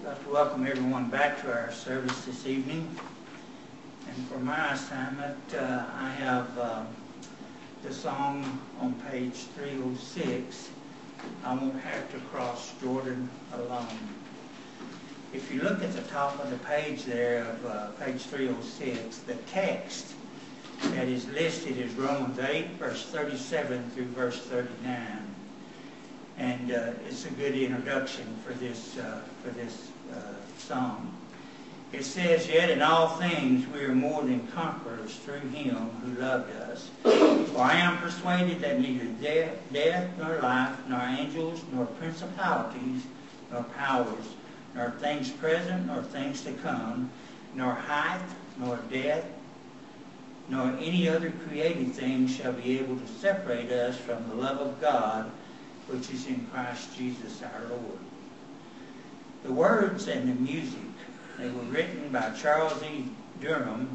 I'd like to welcome everyone back to our service this evening. And for my assignment, I have the song on page 306, I Won't Have to Cross Jordan Alone. If you look at the top of the page there of page 306, the text that is listed is Romans 8, verse 37 through verse 39. And it's a good introduction for this song. It says, "Yet in all things we are more than conquerors through Him who loved us. For I am persuaded that neither death nor life, nor angels, nor principalities, nor powers, nor things present, nor things to come, nor height, nor depth, nor any other created thing shall be able to separate us from the love of God, which is in Christ Jesus our Lord." The words and the music, they were written by Charles E. Durham,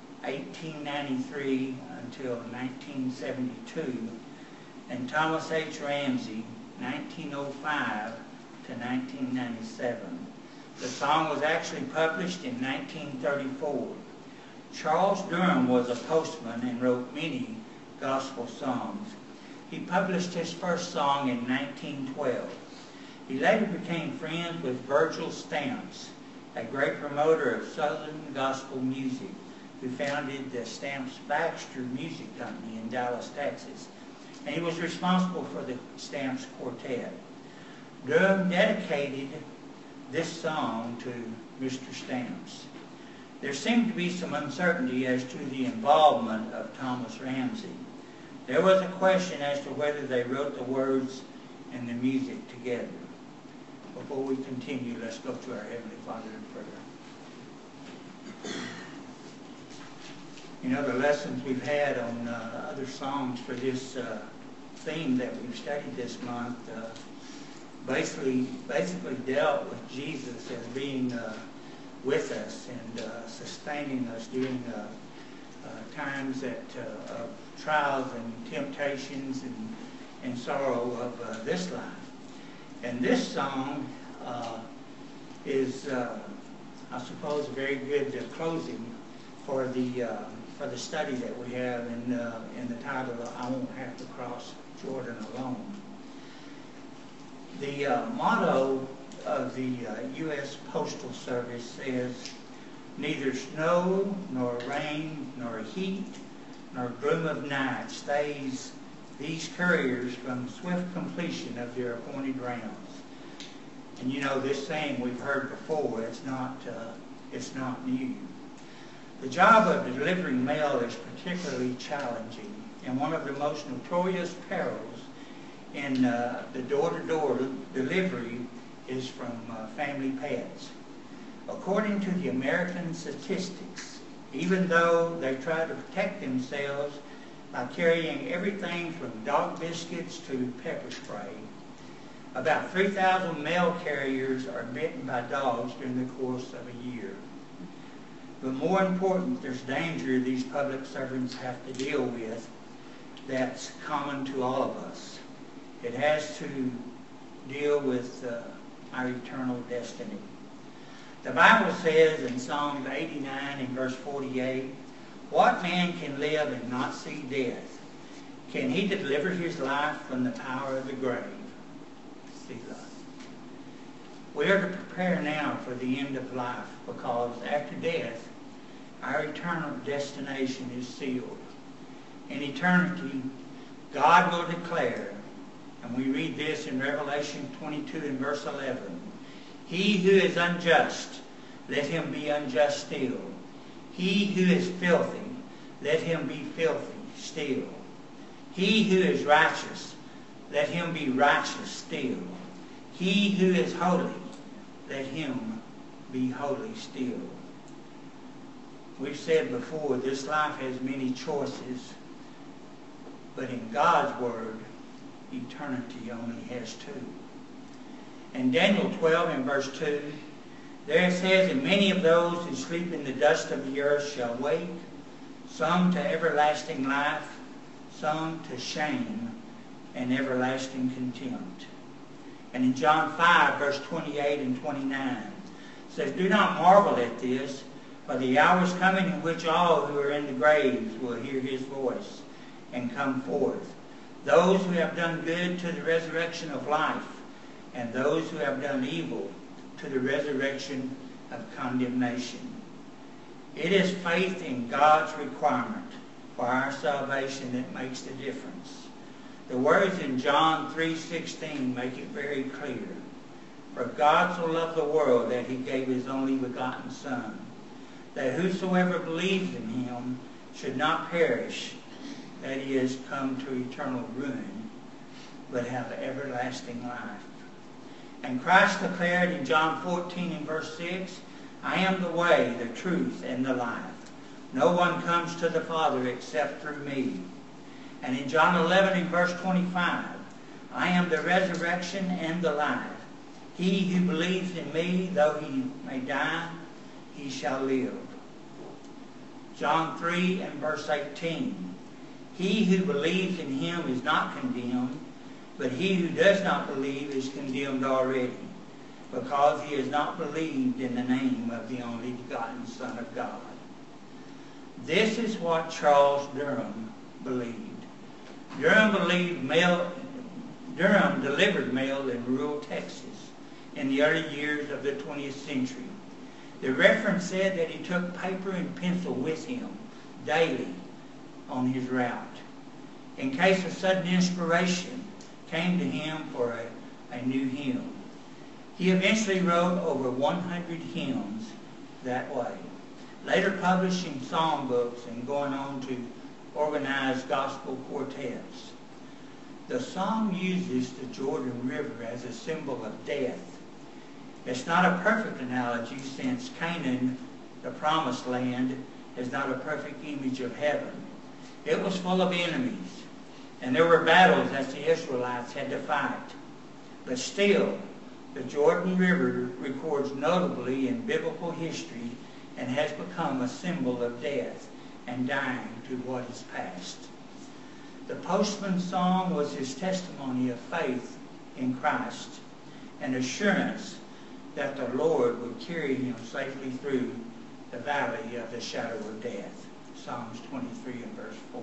1893 until 1972, and Thomas H. Ramsey, 1905 to 1997. The song was actually published in 1934. Charles Durham was a postman and wrote many gospel songs. He published his first song in 1912. He later became friends with Virgil Stamps, a great promoter of Southern gospel music, who founded the Stamps-Baxter Music Company in Dallas, Texas. And he was responsible for the Stamps Quartet. Durham dedicated this song to Mr. Stamps. There seemed to be some uncertainty as to the involvement of Thomas Ramsey. There was a question as to whether they wrote the words and the music together. Before we continue, let's go to our Heavenly Father in prayer. You know, the lessons we've had on other songs for this theme that we've studied this month basically dealt with Jesus as being with us and sustaining us during times of trials and temptations and sorrow of this life. And this song is, I suppose, a very good closing for the study that we have in the title of "I Won't Have to Cross Jordan Alone." The motto of the U.S. Postal Service says, "Neither snow, nor rain, nor heat, nor gloom of night stays these couriers from swift completion of their appointed rounds." And you know, this saying we've heard before. It's not new. The job of delivering mail is particularly challenging, and one of the most notorious perils in the door-to-door delivery is from family pets. According to the American statistics, even though they try to protect themselves by carrying everything from dog biscuits to pepper spray, about 3,000 mail carriers are bitten by dogs during the course of a year. But more important, there's danger these public servants have to deal with that's common to all of us. It has to deal with our eternal destiny. The Bible says in Psalm 89 and verse 48, "What man can live and not see death? Can he deliver his life from the power of the grave?" Selah. We are to prepare now for the end of life, because after death, our eternal destination is sealed. In eternity, God will declare, and we read this in Revelation 22 and verse 11, "He who is unjust, let him be unjust still. He who is filthy, let him be filthy still. He who is righteous, let him be righteous still. He who is holy, let him be holy still." We've said before, this life has many choices, but in God's Word, eternity only has two. In Daniel 12 and verse 2, there it says, "And many of those who sleep in the dust of the earth shall wake, some to everlasting life, some to shame and everlasting contempt." And in John 5, verse 28 and 29, says, "Do not marvel at this, for the hour is coming in which all who are in the graves will hear his voice and come forth. Those who have done good to the resurrection of life, and those who have done evil to the resurrection of condemnation." It is faith in God's requirement for our salvation that makes the difference. The words in John 3:16 make it very clear. "For God so loved the world that he gave his only begotten Son, that whosoever believes in him should not perish, that is, come to eternal ruin, but have everlasting life." And Christ declared in John 14 and verse 6, "I am the way, the truth, and the life. No one comes to the Father except through me." And in John 11 and verse 25, "I am the resurrection and the life. He who believes in me, though he may die, he shall live." John 3 and verse 18, "He who believes in him is not condemned, but he who does not believe is condemned already, because he has not believed in the name of the only begotten Son of God." This is what Charles Durham believed. Durham delivered mail in rural Texas in the early years of the 20th century. The reference said that he took paper and pencil with him daily on his route, in case a sudden inspiration came to him for a new hymn. He eventually wrote over 100 hymns that way, later publishing songbooks and going on to organize gospel quartets. The song uses the Jordan River as a symbol of death. It's not a perfect analogy, since Canaan, the promised land, is not a perfect image of heaven. It was full of enemies, and there were battles that the Israelites had to fight. But still, the Jordan River records notably in biblical history and has become a symbol of death and dying to what is past. The postman's song was his testimony of faith in Christ, an assurance that the Lord would carry him safely through the valley of the shadow of death. Psalms 23 and verse 4.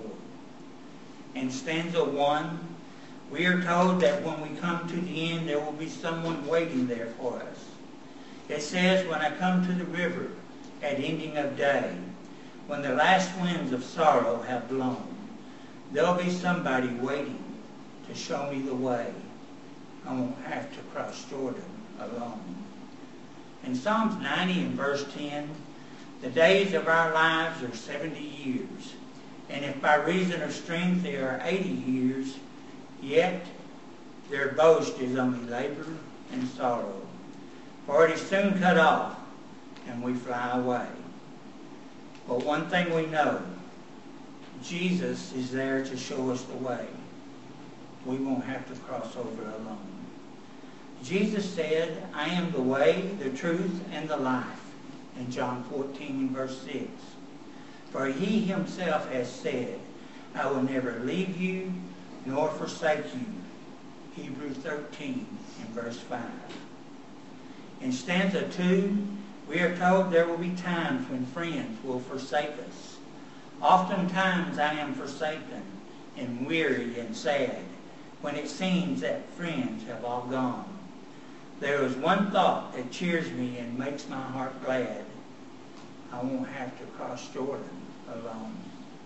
In stanza 1, we are told that when we come to the end, there will be someone waiting there for us. It says, "When I come to the river at ending of day, when the last winds of sorrow have blown, there'll be somebody waiting to show me the way. I won't have to cross Jordan alone." In Psalms 90 and verse 10, "The days of our lives are 70 years, and if by reason of strength they are 80 years, yet their boast is only labor and sorrow. For it is soon cut off, and we fly away." But one thing we know, Jesus is there to show us the way. We won't have to cross over alone. Jesus said, "I am the way, the truth, and the life," in John 14 and verse 6. "For he himself has said, I will never leave you nor forsake you." Hebrews 13 and verse 5. In stanza 2, we are told there will be times when friends will forsake us. "Oftentimes I am forsaken and weary and sad, when it seems that friends have all gone. There is one thought that cheers me and makes my heart glad. I won't have to cross Jordan alone."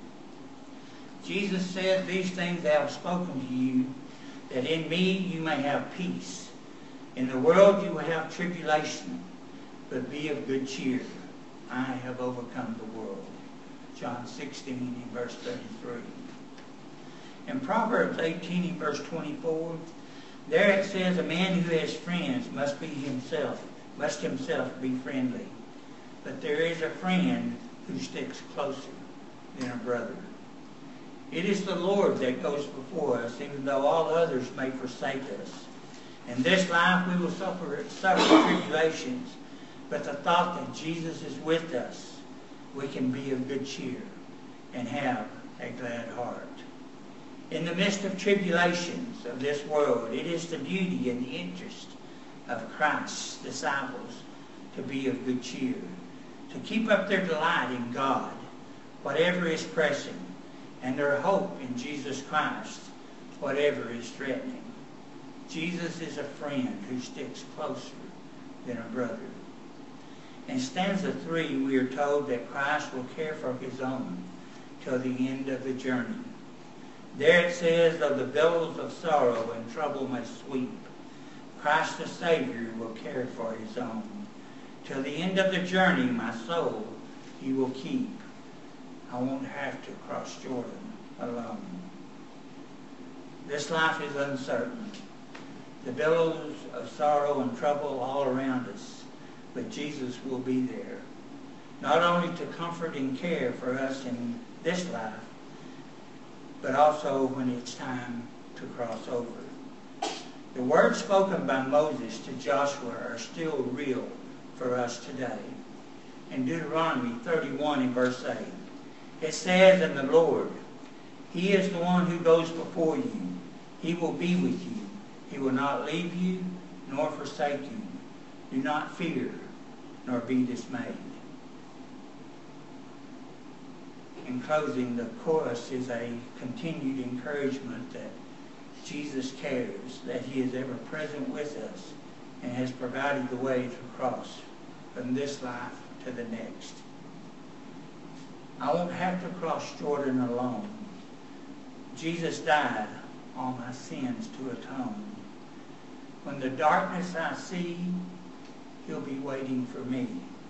Jesus said, "These things I have spoken to you, that in me you may have peace. In the world you will have tribulation, but be of good cheer. I have overcome the world." John 16 and verse 33. In Proverbs 18 and verse 24, there it says, "A man who has friends must himself be friendly. But there is a friend who sticks closer than a brother." It is the Lord that goes before us, even though all others may forsake us. In this life we will suffer tribulations, but the thought that Jesus is with us, we can be of good cheer and have a glad heart. In the midst of tribulations of this world, it is the duty and the interest of Christ's disciples to be of good cheer, to keep up their delight in God, whatever is pressing, and their hope in Jesus Christ, whatever is threatening. Jesus is a friend who sticks closer than a brother. In stanza 3, we are told that Christ will care for his own till the end of the journey. There it says, though the billows of sorrow and trouble may sweep, Christ the Savior will care for his own. Till the end of the journey, my soul he will keep. I won't have to cross Jordan alone. This life is uncertain. The billows of sorrow and trouble all around us, but Jesus will be there, not only to comfort and care for us in this life, but also when it's time to cross over. The words spoken by Moses to Joshua are still real for us today. In Deuteronomy 31 and verse 8, it says, "And the Lord, he is the one who goes before you. He will be with you. He will not leave you nor forsake you. Do not fear nor be dismayed." In closing, the chorus is a continued encouragement that Jesus cares, that he is ever present with us and has provided the way to cross from this life to the next. I won't have to cross Jordan alone. Jesus died all my sins to atone. When the darkness I see, he'll be waiting for me.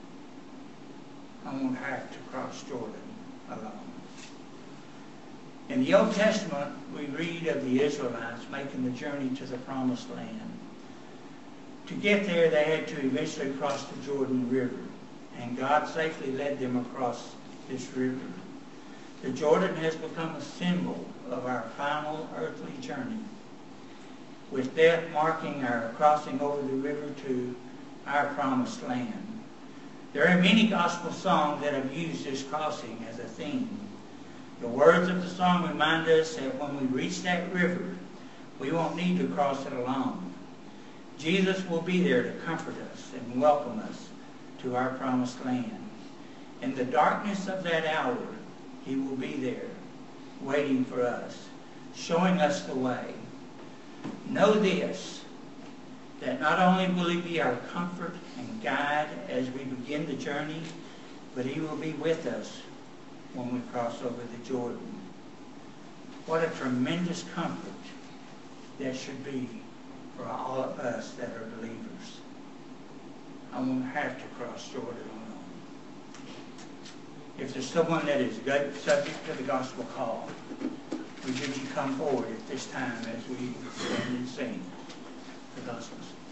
I won't have to cross Jordan alone. In the Old Testament, we read of the Israelites making the journey to the Promised Land. To get there, they had to eventually cross the Jordan River, and God safely led them across this river. The Jordan has become a symbol of our final earthly journey, with death marking our crossing over the river to our Promised Land. There are many gospel songs that have used this crossing as a theme. The words of the song remind us that when we reach that river, we won't need to cross it alone. Jesus will be there to comfort us and welcome us to our Promised Land. In the darkness of that hour, he will be there, waiting for us, showing us the way. Know this, that not only will he be our comfort and guide as we begin the journey, but he will be with us when we cross over the Jordan. What a tremendous comfort that should be for all of us that are believers. I won't have to cross Jordan alone. If there's someone that is subject to the gospel call, would you come forward at this time as we stand and sing the gospel?